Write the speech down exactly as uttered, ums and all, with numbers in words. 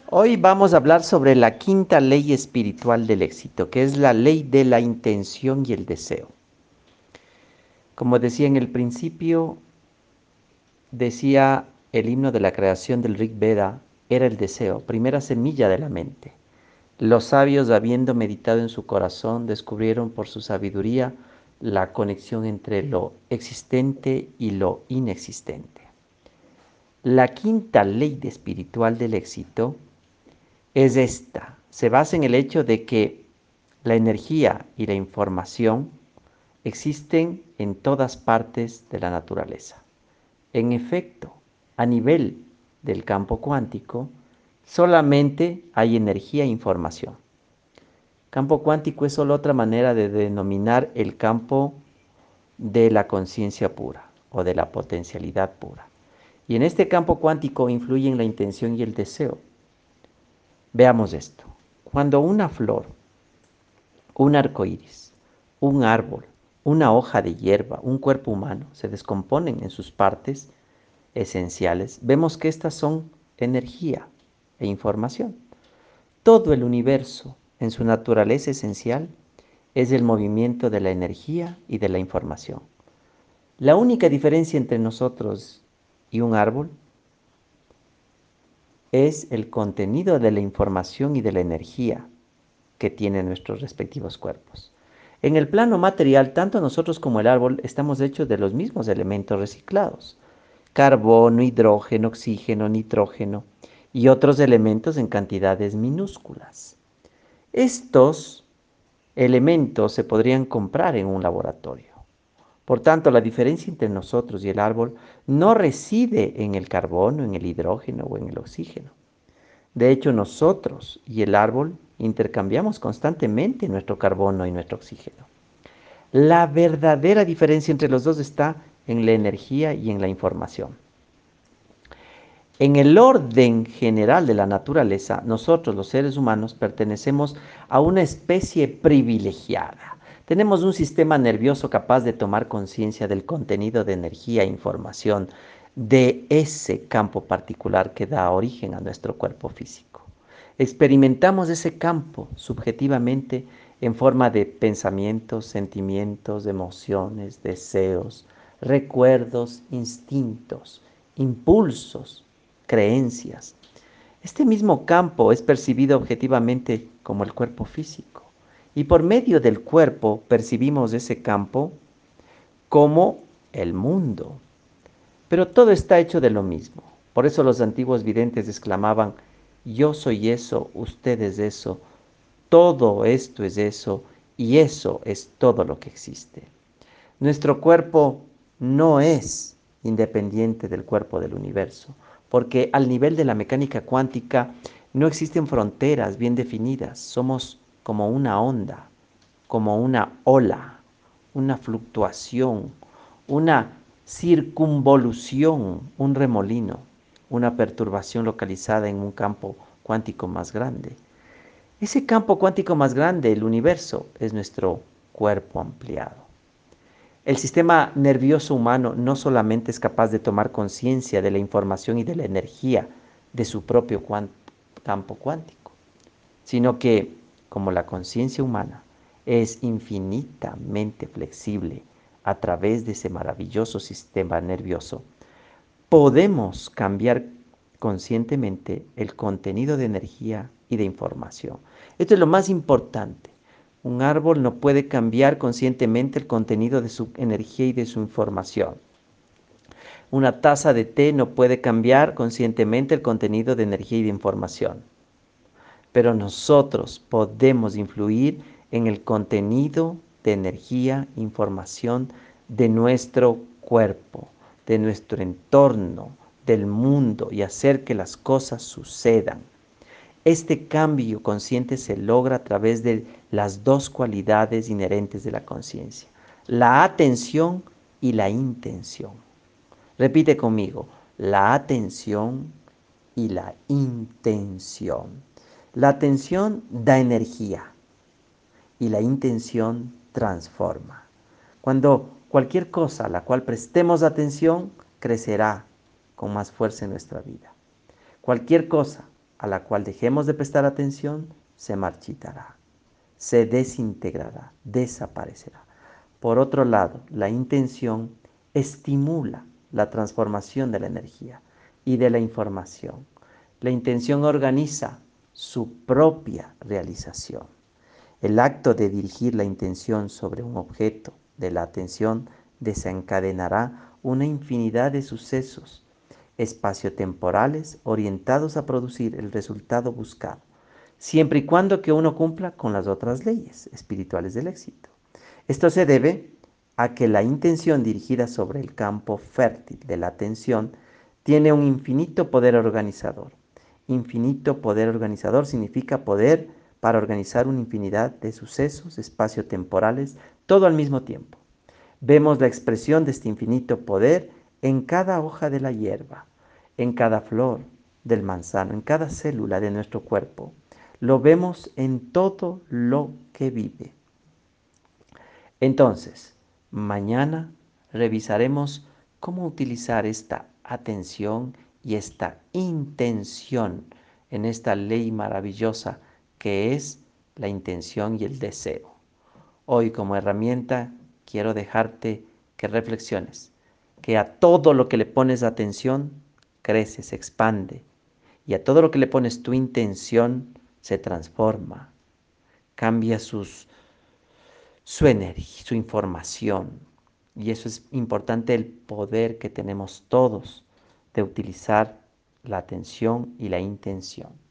Hoy vamos a hablar sobre la quinta ley espiritual del éxito, que es la ley de la intención y el deseo. Como decía en el principio, decía el himno de la creación del Rig Veda, era el deseo, primera semilla de la mente. Los sabios, habiendo meditado en su corazón, descubrieron por su sabiduría la conexión entre lo existente y lo inexistente. La quinta ley espiritual del éxito es esta. Se basa en el hecho de que la energía y la información existen en todas partes de la naturaleza. En efecto, a nivel del campo cuántico, solamente hay energía e información. Campo cuántico es solo otra manera de denominar el campo de la conciencia pura o de la potencialidad pura. Y en este campo cuántico influyen la intención y el deseo. Veamos esto. Cuando una flor, un arco iris, un árbol, una hoja de hierba, un cuerpo humano se descomponen en sus partes esenciales, vemos que estas son energía e información. Todo el universo, en su naturaleza esencial, es el movimiento de la energía y de la información. La única diferencia entre nosotros y un árbol es el contenido de la información y de la energía que tienen nuestros respectivos cuerpos. En el plano material, tanto nosotros como el árbol estamos hechos de los mismos elementos reciclados: carbono, hidrógeno, oxígeno, nitrógeno y otros elementos en cantidades minúsculas. Estos elementos se podrían comprar en un laboratorio. Por tanto, la diferencia entre nosotros y el árbol no reside en el carbono, en el hidrógeno o en el oxígeno. De hecho, nosotros y el árbol intercambiamos constantemente nuestro carbono y nuestro oxígeno. La verdadera diferencia entre los dos está en la energía y en la información. En el orden general de la naturaleza, nosotros los seres humanos pertenecemos a una especie privilegiada. Tenemos un sistema nervioso capaz de tomar conciencia del contenido de energía e información de ese campo particular que da origen a nuestro cuerpo físico. Experimentamos ese campo subjetivamente en forma de pensamientos, sentimientos, emociones, deseos, recuerdos, instintos, impulsos, creencias. Este mismo campo es percibido objetivamente como el cuerpo físico, y por medio del cuerpo percibimos ese campo como el mundo. Pero todo está hecho de lo mismo. Por eso los antiguos videntes exclamaban: yo soy eso, usted es eso, todo esto es eso, y eso es todo lo que existe. Nuestro cuerpo no es independiente del cuerpo del universo, porque al nivel de la mecánica cuántica no existen fronteras bien definidas. Somos como una onda, como una ola, una fluctuación, una circunvolución, un remolino, una perturbación localizada en un campo cuántico más grande. Ese campo cuántico más grande, el universo, es nuestro cuerpo ampliado. El sistema nervioso humano no solamente es capaz de tomar conciencia de la información y de la energía de su propio campo cuántico, sino que, como la conciencia humana es infinitamente flexible a través de ese maravilloso sistema nervioso, podemos cambiar conscientemente el contenido de energía y de información. Esto es lo más importante. Un árbol no puede cambiar conscientemente el contenido de su energía y de su información. Una taza de té no puede cambiar conscientemente el contenido de energía y de información. Pero nosotros podemos influir en el contenido de energía, información de nuestro cuerpo, de nuestro entorno, del mundo, y hacer que las cosas sucedan. Este cambio consciente se logra a través de las dos cualidades inherentes de la conciencia: la atención y la intención. Repite conmigo: la atención y la intención. La atención da energía y la intención transforma. Cuando cualquier cosa a la cual prestemos atención crecerá con más fuerza en nuestra vida. Cualquier cosa a la cual dejemos de prestar atención se marchitará, se desintegrará, desaparecerá. Por otro lado, la intención estimula la transformación de la energía y de la información. La intención organiza su propia realización. El acto de dirigir la intención sobre un objeto de la atención desencadenará una infinidad de sucesos espaciotemporales orientados a producir el resultado buscado, siempre y cuando que uno cumpla con las otras leyes espirituales del éxito. Esto se debe a que la intención dirigida sobre el campo fértil de la atención tiene un infinito poder organizador. Infinito poder organizador significa poder para organizar una infinidad de sucesos espaciotemporales, todo al mismo tiempo. Vemos la expresión de este infinito poder en cada hoja de la hierba, en cada flor del manzano, en cada célula de nuestro cuerpo. Lo vemos en todo lo que vive. Entonces, mañana revisaremos cómo utilizar esta atención y esta intención en esta ley maravillosa que es la intención y el deseo. Hoy como herramienta quiero dejarte que reflexiones, que a todo lo que le pones atención crece, se expande, y a todo lo que le pones tu intención se transforma, cambia sus su energía, su información. Y eso es importante, el poder que tenemos todos de utilizar la atención y la intención.